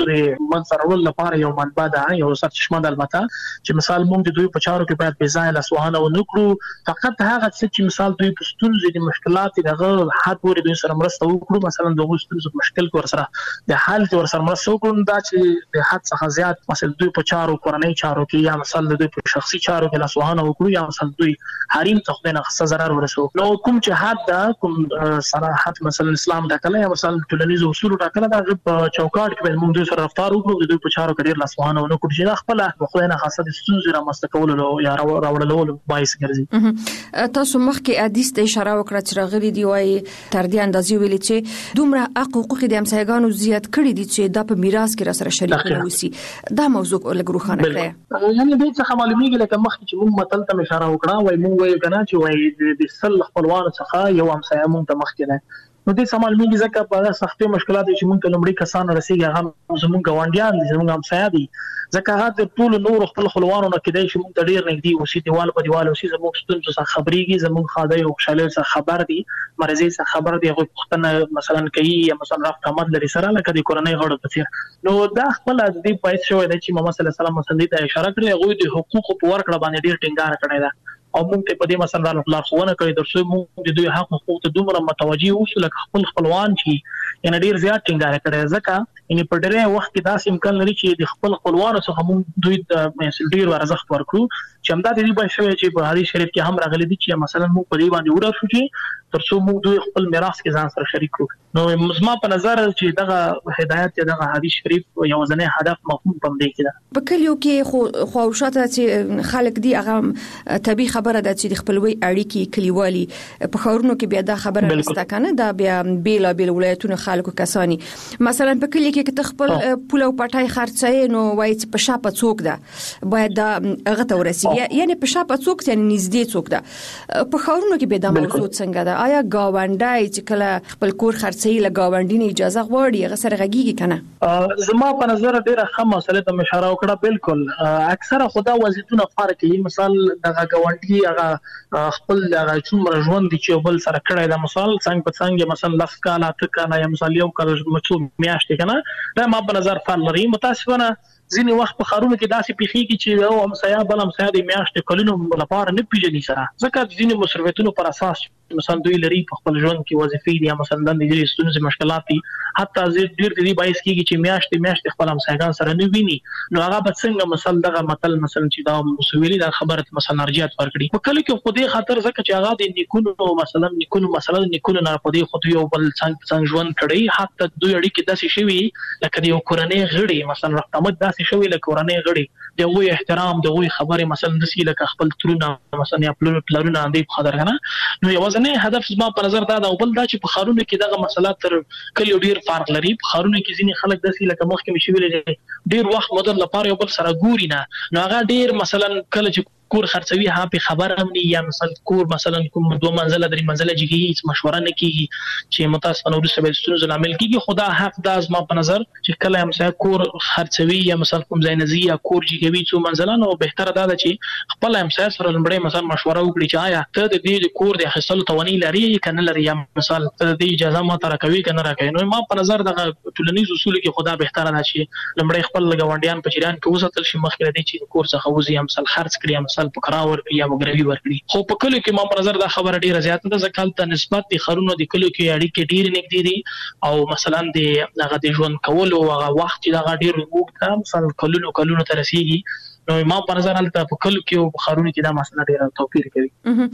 Speaker 17: ستونزو د منځرول لپاره یو منبع ده یو سرچشمه ده البته چې مثال موږ د دوی په چارو کې باید بې ځایه لاسوهنه ونه کړو فقط هغه څه چې مثال دوی په ستونزو د مشکلات دغه حد پورې دوی سره مرسته وکړو مثلا دغه ستونزو مشکل ور سره د حل ور سره مرسته وکړو دا چې د حد څخه زیات مثلا دوی په چارو کورنۍ چارو کې یا مثلا دوی په شخصي چارو کې لاسوهنه وکړو یا مثلا دوی حریم ته خدای نه خصه ضرر ورسو نو کوم چې حد دا کوم صراحت مثلا اسلام ټاکل یا مثلا ټولنیز اصول ټاکل دا په چوکاټ کې موږ دوی سره رفتار وکړو دوی په چارو کې ډیر لاسوهنه ونه کړو چې خپل خدای نه خاصه د ستونزې را مستقولو یا راوړلو باعث ګرځي
Speaker 8: تاسو مخکې حدیث ته اشاره وکړه چې راغلي دی وايي تر دې اندازې ویلي چې دومره حقوق د همسایګانو زیات کړي دي چې دا په میراث کې را سره شریک وسی دا موضوع لګروخانه کړه
Speaker 17: یعنی دې څخه معلومیږي لکه مخکې چې موږ متل ته اشاره وکړه وای موږ وایو کنه چې وای د سل خپلوانو څخه یو همسایه موږ ته مخکې نه نو دې معلومیږي ځکه په سختي مشکلات چې موږ ته لمړي کسان رسیږي هغه زموږ ګاونډیان دي زموږ همسایه دي ځکه هغه د ټول نور خپل خپلوانو نه کېدای شي موږ ته ډیر نږدې اوسې دیوال په دیوال اوسې زموږ ستونزو څخه خبريږي زموږ خاده او خوشاله څخه خبر دي مرزي څخه خبر دي هغه پښتنه مثلا کوي یا مثلا رافت احمد لري سره لکه د کورنۍ غړو په څیر نو دا خپل د دې پایښت شوی دی چې محمد صلی الله علیه وسلم مسندې ته اشاره کړې هغه د حقوقو په ورکړه باندې ډیر ټینګار کړی دی او موږ ته په دې مثلا لارښوونه کوي درڅو موږ د دوی حقوق ته دومره متوجي اوسو لکه خپل خپلوان چې یعنی ډیر زیات ټینګار کړی ځکه یعنی په ډېر وخت کې داسې امکان لري چې د خپل خپلوانو څخه موږ دوی د ډیر ارزښت ورکړو چې همدا د دې په شوی چې په حدیث شریف کې هم راغلي دي چې مثلا موږ په دې باندې ورسو چې ترڅو موږ دوی خپل میراث کې ځان سره شریک کړو نو زما په نظر چې دغه هدایت دغه حدیث شریف یو ځنې هدف مفهوم پم دی کېده
Speaker 8: په کلیو کې خو شاته چې خلک دی هغه طبي خبره ده چې د خپلوي اړیکې کلیوالي په خورونو کې بیا دا خبره نشته کنه دا بیا بیل ولایتونو خلکو کسانی مثلا په کلی کې ته خپل پوله او پټای خرڅای نو وایي چې په شاپه څوک ده باید دا هغه ته ورسیږي یعنی په شاپه څوک یعنی نږدې څوک ده په خورونو کې بیا دا موضوع څنګه ده آیا گاونډای چې کله خپل کور خرڅي له گاونډي اجازه غواړي هغه سره غږیږي کنه
Speaker 17: زما په نظر ډیره ښه مسله ته اشاره وکړه بالکل اکثره خدا وظیفونه فرق کوي مثال دغه گاونډي هغه خپل هغه څومره ژوند چې بل سره کړی دا مثال څنګه په څنګه مثلا لاس کاله تکاله یا مثال یو کال مچو میاشتې کنه دا ما په نظر فرق لري متاسفانه ځینې وخت په خارونو کې داسې پیخيږي چې یو همسایه بل همسایه د میاشتې کلونو لپاره نه پیژني سره ځکه ځینې مصرفیتونو پر اساس مثلا دوی لري په خپل ژوند کې وظیفې دي مثلا د دې ستونزې مشکلات دي حتی ډیر دې باعث کیږي چې میاشتې خپل همسایه‌ګان سره نه ویني نو هغه به څنګه مثلا دغه متل مثلا چې دا مسویلی دا خبره مثلا ارجحیت ورکړي په کله کې خو دې خاطر ځکه چې هغه د نیکونو مثلا نیکونو نه په دې خو یو بل څنګه ژوند کړي حتی دوی اړیکې داسې شوي لکه یو کورنۍ غړي مثلا رقمت داسې شوي لکه کورنۍ غړي دغه احترام دغه خبره مثلا دسی لکه خپل ترونه مثلا یا پلرونه اندې په خاطر کنه نو یو ځنه هدف زما په نظر دا او بل دا چې په خارونو کې دغه مسله تر کلیو ډیر فرق لري په خارونو کې ځینې خلک داسې لکه مخکې مشي ویل ډیر وخت مدد لپاره یو بل سره ګوري نه نو هغه ډیر مثلا کله چې کور خرڅوي ها په خبره هم یا مثلا کور مثلا کوم دوه منزله درې منزله جګي مشوره نه کیږي چې متاسفانه ورسره به ستونزې عامل کیږي خدا حق دا زما په نظر چې کله هم سره کور خرڅوي یا مثلا کوم ځای نزي یا کور جګوي څو منزله نو بهتره دا چې خپل هم سره لمړی مثلا مشوره وکړي چې آیا ته د دې کور د اخیستلو توانې لري کنه لري یا مثلا ته د اجازه ما تر کوي کنه راکوي نو ما په نظر د ټولنیز اصول کې خدا بهتره ده چې لمړی خپل غونډیان په جریان کې وساتل شي مخکې د چې کور څخه وزي هم مثلا خرڅ کړي مثلا په قراور یا مګروي ورکړي خو په کلو کې ما په نظر دا خبره ډیره زیاته ده ځکه ته نسبت د خرونو د کلو کې اړیکې ډیر نږدې دي او مثلا د هغه د ژوند کولو هغه وخت چې دا ډیر وګړه مثلا کلونو تر رسیدي نو ما په نظر حالت په کلو کې او خرونو کې دا مسله ډیره توپیر کوي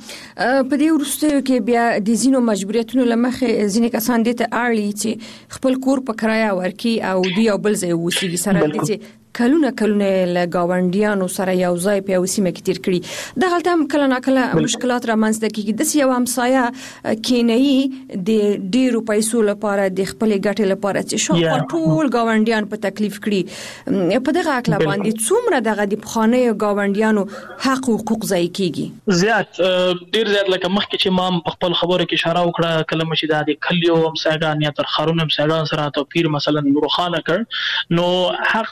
Speaker 8: په دې ورسته کې بیا د زینو مجبوریتونو لمخه ځینې کسان دي ته اړلی چې خپل کور په کرایه ورکي او دوی او بل ځای وسیږي سره دي چې کلونه له گاونډیانو سره یو ځای په وسیمه کې تیر کړي د غلطه کله ناکله مشکلات رامنځته کیږي د یو همسایه کینی د ډیرو پیسو لپاره د خپل ګټې لپاره چې شو ټول گاونډیان په تکلیف کړي په دغه اکلا باندې څومره دغه د خانه گاونډیانو حق او حقوق ځای کیږي
Speaker 17: زیات ډیر زیات لکه مخکې چې ما په خپل خبره کې اشاره وکړه کله مشي د کلیو همسایه‌ګان یا تر خارونو همسایه‌ګان سره توپیر مثلا روخانه کړ نو حق د دې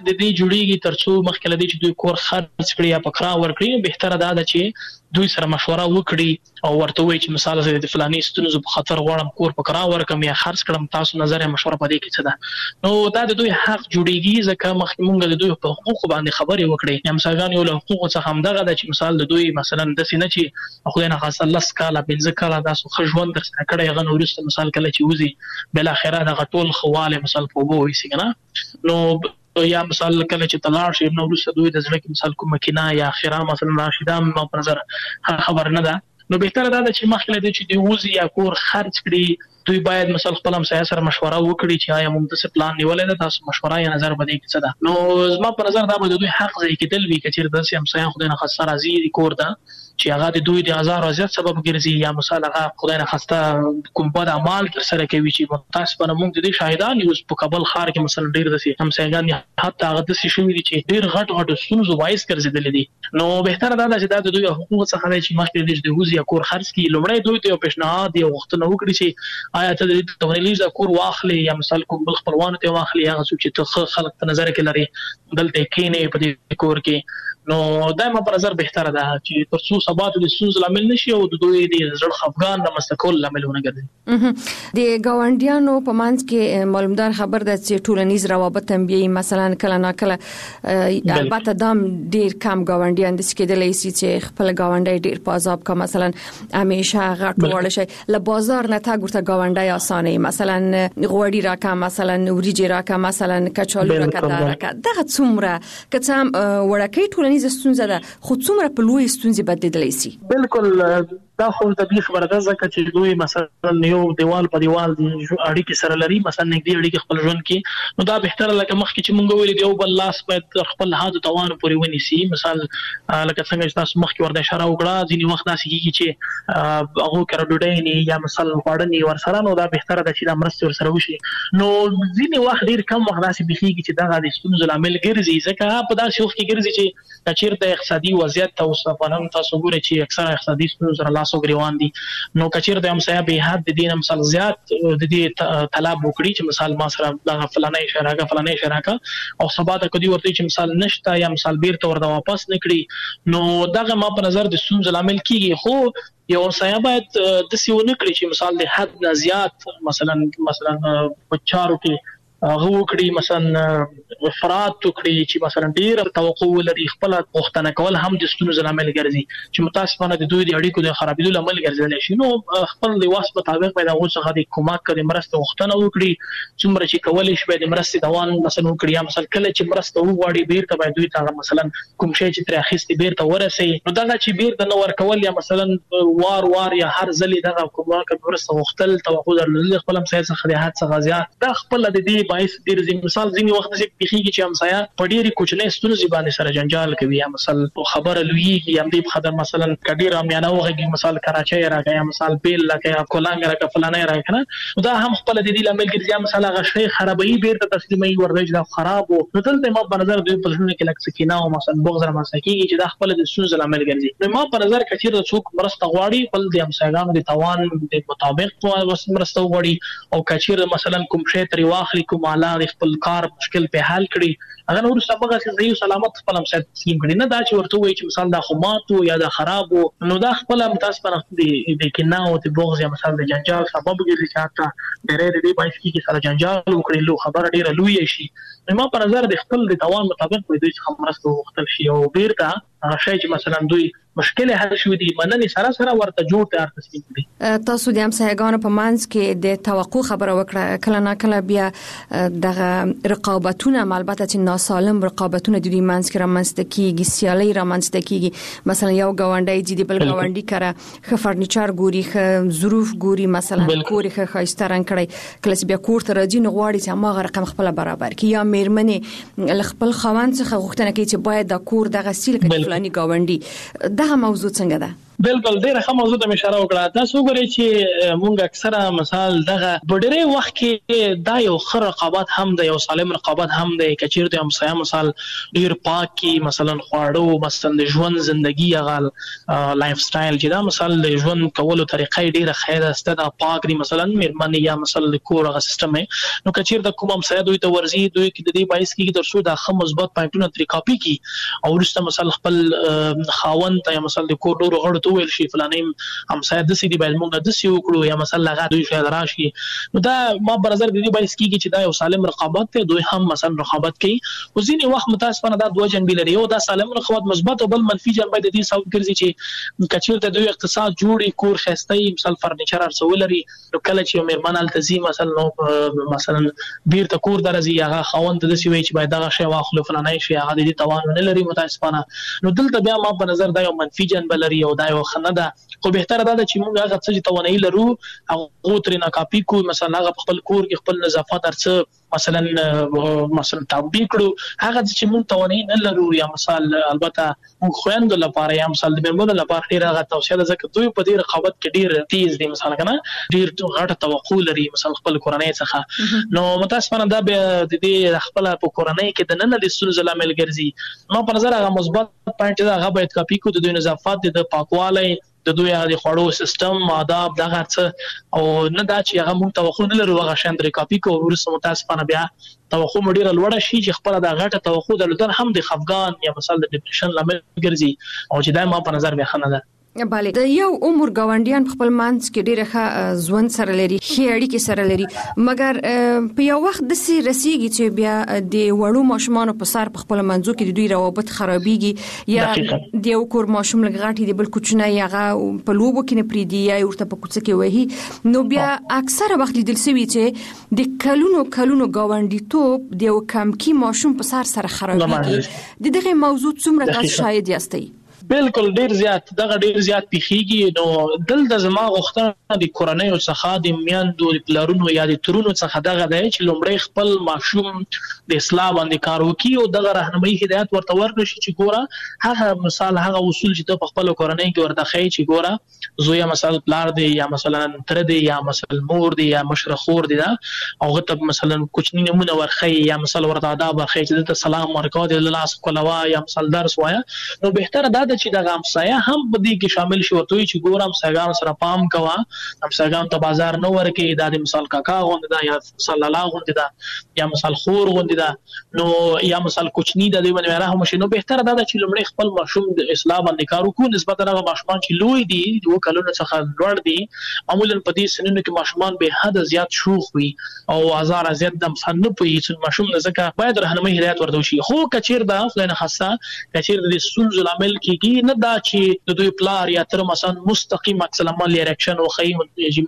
Speaker 17: جوړیږي ترڅو مخکې لدی چې دوی کور خرڅ کړي یا پکرا ورکړي بهتره ده چې دوی سره مشوره وکړي او ورته وایي چې مثال زه د فلاني ستونزو په خاطر غواړم کور پکرا ورکم یا خرڅ کړم تاسو نظر مشوره پدې کې څه ده نو دا د دوی حق جوړیږي ځکه مخکې مونږ د دوی په حقوق باندې خبرې وکړي یم څنګه یو له حقوق څخه هم دغه د چې مثال د دوی مثلا د سینې چې خو نه خاصه الله سکاله بنځ کاله تاسو خژوند د سره کړه غن ورسته مثال کله چې وزي بل اخره د غټول خواله مثال په وو وي څنګه نو یا مثال کله چې تلاړ شي نو ورسته دوی د ځل کې مثال کومه کینا یا اخره مثلا راشده نو په نظر خبر نه ده نو بهتره ده چې مخکې د چې دی وزي یا کور خرڅ کړي دوی باید مثلا خپل هم سره مشوره وکړي چې آیا موږ د پلان نیولې ده تاسو مشوره یا نظر بده کې څه ده نو زما په نظر دا به دوی حق ځای کې دل وی کچیر د سیم سایه خدای نه خاصه راځي کور ده چې هغه د دوی د هزار ازیات سبب ګرځي یا مثلا هغه خدای نه خاصه کوم بد اعمال تر سره کوي چې متاسفانه موږ د شاهدان یو په کابل ښار کې مثلا ډیر د سیم سایهګان حتی هغه د شي دي چې ډیر غټ ستونزو وایس ګرځیدل دي نو بهتره ده چې د دوی حقوق څخه دی چې مخکې د وزي کور خرڅ کی لومړی دوی ته پیشنهاد دی وختونه وکړي چې آیا ته د تونلیز کور واخلي یا مثال کوم بل خپلوان ته واخلي هغه چې ته خلک په نظر کې لري دلته کینې په دې کور کې نو دایمه پر نظر بهتره ده چې ترڅو ثبات د سوز لامل نشي او د دوی د زړه خفقان د مستقل لاملونه ګرځي
Speaker 8: د گاونډیانو په منځ کې معلومدار خبر ده چې ټولنیز روابط هم بي مثلا کله نا کله البته دام ډیر کم گاونډیان د سکیدلې سي چې خپل گاونډي ډیر په عذاب کا مثلا همیشه غټ وړل شي ل بازار نه تا ګورته گاونډي اسانه مثلا غوړی راکا مثلا وریجی راکا مثلا کچالو راکا دغه څومره کڅم وړکې ټولنیز ستونزه ده خو څومره په لوی ستونزې بدلیدلی سي
Speaker 17: بالکل دا خو د دې خبره ده ځکه چې دوی مثلا یو دیوال په دیوال اړیکې سره لري مثلا نږدې اړیکې خپل ژوند کې نو دا بهتره لکه مخکې چې مونږ ویل دی او بل لاس باید خپل هاده توان پورې ونیسي مثال لکه څنګه چې تاسو مخکې ورته اشاره وکړه ځینې وخت داسې کیږي چې هغه کړه ډوډۍ نه یا مثلا خوړنی ورسره نو دا بهتره ده چې دا مرسته ورسره وشي نو ځینې وخت ډیر کم وخت داسې بخیږي چې دا د ستونزو لامل ګرځي ځکه په داسې وخت کې ګرځي چې چیرته اقتصادي وضعیت او صفانم تاسو ګورئ چې اکثره اقتصادي ستونزې لاسو ګریوان دي نو کچیر د هم سیا به حد دین مثال زیات د دې طلب وکړي چې مثال ما سره د فلانه شراکه او سبا ته کدي ورته چې مثال نشته یا مثال بیرته ورته واپس نکړي نو دغه ما په نظر د ستونزې لامل کیږي خو یو سیا باید د سیونه کړی چې مثال د حد نه زیات مثلا په چارو کې هغه وکړي مثلا افراط وکړي چې مثلا ډیر توقع ولري خپل غوښتنه کول هم د ستونزو لامل ګرځي چې متاسفانه د دوی د اړیکو د خرابېدو لامل ګرځي شي نو خپل د واس مطابق پیدا غوښه د کومک کړي مرسته غوښتنه وکړي څومره چې کولای شي د مرستې دوام مثلا وکړي یا مثلا کله چې مرسته وغواړي بیرته باید دوی ته مثلا کوم شی چې تر اخیستي بیرته ورسي نو دا چې بیرته نو ورکول یا مثلا وار یا هر ځلې دغه کومک مرسته غوښتل توقع درلودل خپل هم سیاست خديات څخه زیات دا خپل د دې باعث ډیر مثال ځینی وخت چې بخیږي چې همسایا په ډیری کوچنۍ ستونزې باندې سره جنجال کوي یا مثال خبره لویږي یا دې خبر مثلا کډیر امیانه وغږی مثال کراچۍ راغی یا مثال بیل لکه کولانګ راکه فلانه راکنه دا هم خپل د دې لامل ګرځي مثلا غشي خرابې بیرته تسلیمي ورځ دا خراب او دلته ما په نظر دوی په ژوند کې لکه سکینه او مثلا بغض رامنځته کیږي چې دا خپل د ستونزې لامل ګرځي نو ما په نظر کې چې څوک مرسته غواړي بل د همسایګانو د توان د مطابق مرسته غواړي او کچیر مثلا کوم شی تر واخلي کوم اعلی خپل کار مشکل په حل کړي اگر نور سبق چې زیو سلامت خپل هم سیم کړي نه دا چې ورته وایي چې مثال دا خماتو یا دا خراب نو دا خپل هم تاسو پر د کینا او د بغض یا مثال د جنجال سبب ګرځي چې حتی ډېرې دې باعث کیږي سره جنجال وکړي لو خبر ډیره لوی شي نو ما په نظر د خپل د توان مطابق دوی څخه مرسته وختل شي او بیرته هغه شی چې مثلا دوی مشکل حل شو دي مننه سره ورته جوړ تیار تسلیم کړي
Speaker 8: تاسو د همسایګانو په منځ کې د توقع خبره وکړه کله نه کله بیا دغه رقابتونه البته چې ناسالم رقابتونه د دوی منځ کې رامنځته کیږي سیالي رامنځته کیږي مثلا یو گاونډي چې د بل گاونډي کړه خ فرنیچر ګوري خ ظروف ګوري مثلا کوري خ خاستران کړي کله بیا کور ته راځي نو غواړي چې ما رقم خپل برابر کی یا میرمنې خپل خوان څخه غوښتنه کوي چې باید د کور دغه سیل کې فلاني گاونډي دا موضوع څنګه ده
Speaker 17: بالکل ډیره ښه موضوع ته اشاره وکړه. تاسو وګورئ چې موږ اکثره مثال دغه ډېرې وخت کې دا یو ښه رقابت هم دی، یو سالم رقابت هم دی. که چیرته همسایه مثال ډیر پاکي مثلا خواړه، مثلا د ژوند زندگی هغه لایف سټایل چې دا مثال د ژوند کولو طریقې ډیره خیره است، دا پاک دی مثلا مېرمنې یا مثلا د کور هغه سیستم نو که چیرته کوم همسایه دوی ته ورزي دوی کې د دې باعث کېږي تر څو دا ښه مثبت پوینټونه ترې کاپي کړي او وروسته مثلا خپل خاوند ته یا مثلا د کور ډېرو غړو ویل شي فلانې همسایه داسې دی باید موږ داسې وکړو یا مثلا هغه دوی شاید راشي. نو دا ما په نظر د دې باعث کېږي چې دا یو سالم رقابت دی، دوی هم مثلا رقابت کوي. خو ځینې وخت متاسفانه دا دوه جنبې لري، یو دا سالم رقابت مثبت او بل منفي جنبه د دې سبب ګرځي چې که چېرته دوی اقتصاد جوړي، کور ښایسته وي، مثلا فرنیچر هر څه ولري، نو کله چې یو مېرمن هلته ځي مثلا بیرته کور ته راځي هغه خاوند ته داسې وایي چې باید دغه شی واخلو فلانی شی، هغه د دې توان نه لري متاسفانه. نو دلته بیا ما په نظر دا یو منفي جنبه لري او دا یو ښه نه ده. خو بهتره دا چې موږ هغه څه چې توانایي لرو هغه ترې نه کاپي کړو، مثلا هغه په خپل کور کې خپل نظافت هر څه مثلا تطبیق کړو. هغه چې موږ توانایي نه لرو یا مثلا البته موږ خویندو لپاره یا مثلا د مېرمنو لپاره ډېره هغه توصیه ده ځکه دوی په دې رقابت کې ډېر تیز دي، مثلا کنه ډېر غټه توقع لري مثلا خپل کورنۍ څخه. نو متاسفانه دا به د دې خپل په کورنۍ کې د نن د ستونزو لامل ګرځي. نو په نظر هغه مثبت پوینټ دا هغه باید کاپي کړو، د دوی نظافت، د پاکوالي، د دوی د خوړو سیستم، آداب، دغه څه، او نه دا چې هغه موږ توقع نه لرو هغه شان درې کاپي کوو وروسته متاسفانه بیا توقع مو ډیره لوړه شي چې خپل د غټه توقع درلودل هم د خفګان یا مثلا د ډیپریشن لامل ګرځي او چې دا ما په نظر بیا خنه ده.
Speaker 8: بله د یو عمر ګاونډیان په خپل منځ کې ډیره ښه ژوند سره لري، ښه اړیکې سره لري، مګر په یو وخت داسې رسیږي چې بیا د وړو ماشومانو په سر په خپل منځو کې د دوی روابط خرابېږي یا د یو کور ماشوم لږ غاټي د بل کوچنی هغه په لوبو کې نه پریدي یا ورته په کوڅه کې وهي. نو بیا اکثره وخت لیدل شوی چې د کلونو ګاونډیتوب د یو کمکی ماشوم په سر خرابېږي. د دغه موضوع څومره تاسو شاهد یاستئ؟
Speaker 17: بالکل ډیر زیات پیخیږي. نو دلته زما غوښتنه د کورنۍ څخه د میاندو د پلارونو یا د ترونو څخه دغه دی چې لومړی خپل ماشوم د اصلاح باندې کار وکړي او دغه راهنمایي هدایت ورته ورکړي چې ګوره هغه مثال هغه اصول چې ته په خپل کورنۍ کې ورته ښایي چې ګوره زوی مثلا پلار دی یا مثلا تر دی یا مثلا مور دی یا مشره خور دی دا او ته مثلا کوچنی نمونه ورخی یا مثلا ورته آداب ورخی چې ته سلام ورکوه د لاس کولوا یا مثلا درس وایا. نو بهتره دا چې د همسایه هم په دې کې شامل شي ورته چې ګور همسایګان سره پام کوه، همسایګان ته بازار نه ورکې، دا د مثال کاکا غوندې دا یا مثال لالا غوندې دا یا مثال خور غوندې دا نو یا مثال کوچنی د دې باندې رحم شي. نو بهتره دا چې لومړی خپل ماشوم د اصلاح باندې کار وکړو. نسبتا هغه ماشومان چې لوی دي د کلونو څخه لوړ دي معمولا په دې سنونو کې ماشومان به حد زیات شوخ وي او هزار زیات د مثال نه پوي چې ماشوم ځکه باید راهنمایي هدایت ورته وشي. خو کچیر دا خلنه خاصه کچیر د ستونزو لامل کېږي نه دا چې د دوی پلار یا تر مثلا مستقیم عکس العمل ریاکشن او خیم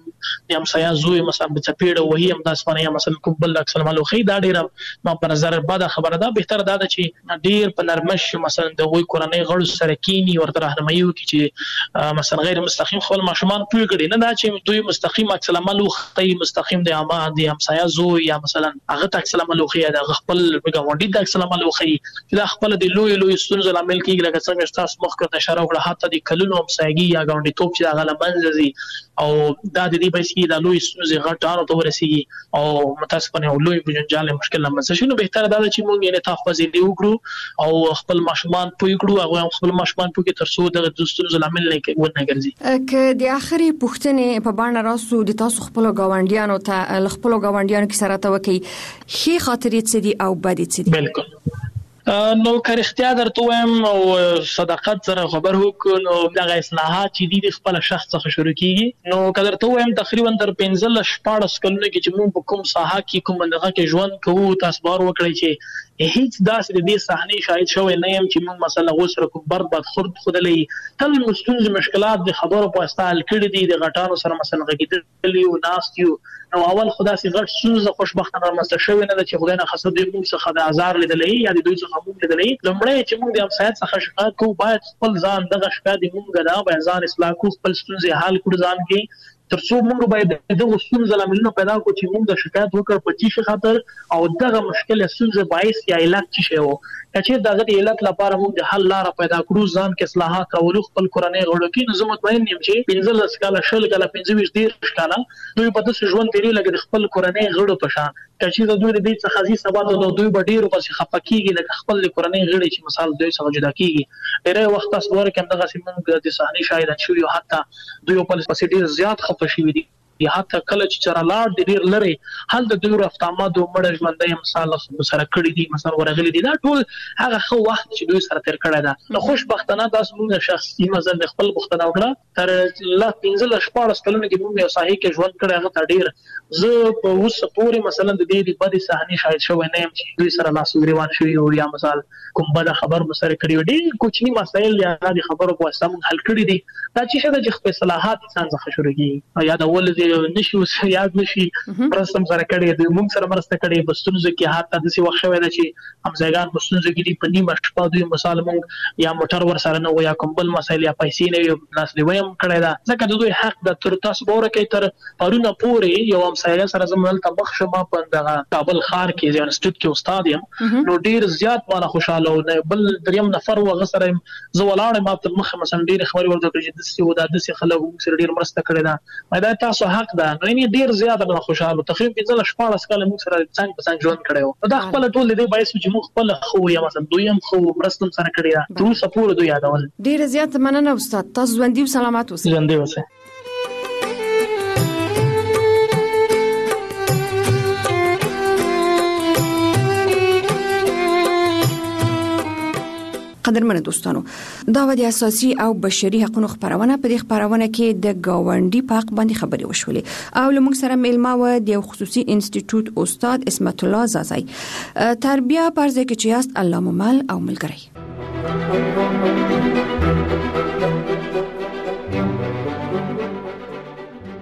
Speaker 17: د همسایه زوی مثلا په چپیړه وهي هم تاسو باندې مثلا کوم بل عکس العمل خو دا ډیر ما په نظر بده خبره ده. بهتره ده چې ډیر په نرمش مثلا د وی کورنۍ غړو سره کینی ورته راهنمایي وکړي چې مثلا غیر مستقیم خپل ماشومان پوي کړي، نه دا چې دوی مستقیم عکس العمل خو مستقیم د عامه د همسایه زوی یا مثلا هغه عکس العمل خو یا د خپل ګاونډي د عکس العمل خو چې دا خپل د لوی ستونزو لامل کېږي لکه څنګه تاسو مخکې اشاره وکړه حتی د کلونو همسایګي یا ګاونډي توپ چې هغه لمنځه ځي او دا د دې بچي د لوی ستونزې غټانو ته ورسیږي او متاسفانه لوی بجنجال مشکل لمنځه شي. نو بهتره ده چې موږ یې انعطاف پذیری وکړو او خپل ماشومان پوي کړو او خپل ماشومان پوي تر څو د ستونزو لامل نه ګرځي.
Speaker 8: که د اخري پوښتنې په باندې راسو د تاسو خپل ګاونډیانو ته خپل ګاونډیانو کې سره ته وکي خې خاطرې څه دي او بدې څه دي؟
Speaker 17: بالکل نو که اختیار درته وایم او صداقت سره خبر وکړو نو دغه اصلاحات چې د خپل شخص څخه شروع کیږي. نو که درته وایم تقریبا تر 15-14 کلونو کې چې موږ په کوم ساحه کې کوم منځه کې ژوند کوو تاسو بار وکړئ چې هیڅ داسې د دې صحنې شاهد شوی نه یم چې موږ مثلا غوسره کوم بد خودلې تل مستونز مشکلات د خبرو په استعمال کړي دي د غټانو سره مثلا غږیدلی او ناستیو. نو اول خدا سي غټ سوزه خوشبختانه رامسته شوی نه چې خدای نه خاصه دوی موږ څخه د آزار لیدلې یا د دوی څخه موږ لیدلې. لومړی چې موږ د همسایت څخه شکایت کوو باید خپل ځان دغه شکایت موږ دا به ځان اصلاح کوو، خپل ستونزې حل کړو ځان کې ترڅو موږ باید دغه ستونزې لاملونه پیدا کړو چې موږ د شکایت وکړ په چی خاطر او دغه مشکل ستونزې باعث یا علت څه شی وو چې دغه علت لپاره موږ د حل لار پیدا کړو ځان کې اصلاحات راوړو خپل کورنۍ غړو کې نو زه مطمئن یم چې 15 کاله شل کاله 25 کاله دوی په داسې ژوند تیری لګي خپل کورنۍ غړو په شان چې د دوی د دې څخه ځي سبا د دوی ډیرو پسې خپکیږي لکه خپل کورنۍ غړي چې مثال دوی څخه جدا کیږي ډیره وخت تاسو ورکه دغه سیمه د صحنه شاهد شو یو حتی دوی په پسې ډیر زیات خپه شوي دي یا حتی کله چې چرلاړ د ډیر لري حل د دوی رفتامات او مړ ژوندۍ مثال سره کړی دي مثلا ورغلي دي دا ټول هغه خو وخت چې دوی سره تیر کړی دا نو خوشبختانه تاسو موږ شخصي مثلا خپل بختنه وکړه تر لا 15 14 کلونه کې موږ یو صحیح کې ژوند کړی هغه ډیر زه په اوس پورې مثلا د دې بدې صحنه شاهد شوی نه یم چې دوی سره لاس ګریوان شوی او یا مثال کوم بل خبر مسره کړی ډیر کوچنی مسایل یا د خبرو په واسطه موږ حل کړی دي دا چې شته چې خپل صلاحات انسان څخه شروع کیږي یا د ولې نشي یاد نشي پرستم سره کړی د موږ سره مرسته کړی بستونځ کې حتی د څه وخت شوی دی چې همزګان بستونځ کې دی په نیمه شپه دوی مثال موږ یا موټر ور سره نه یا کوم بل مسایل یا پیسې نه یو ناس دی ویم کړی دا ځکه د دوی حق د تر تاسو بوره کې تر پرونه پورې یو مسایل سره زموږ ته مخ شمه په دغه کابل ښار کې ځان انسټیټیوټ کې استاد یم نو ډیر زیات مانه خوشاله او بل دریم نفر وغسره زه ولاړم ما ته مخ مثلا ډیر خبري ورته چې د سی ودا د سی خلک سره ډیر مرسته کړی دا دا تاسو حق ده نو ډیر زیات نه خوشاله تقریبا 14 کاله موږ سره څنګه په څنګه ژوند کړو دا خپل ټول دې باعث چې موږ خپل خو یا مثلا دویم خو مرستم سره کړی دا تر سپور دوی یادول
Speaker 8: ډیر زیات مننه استاد تاسو ژوندۍ او سلامات اوسئ
Speaker 17: ژوندۍ اوسئ
Speaker 8: قدرمن دوستانو دا و د اساسي او بشري حقوقو خبرونه په دې خبرونه کې د گاونډي په حق باندې خبرې وشولې او لمونږ سره میلمه و د خصوصي انسټیټیوټ استاد اسمت الله زازای تربیه پرځه کې چې است الله ممل او ملګری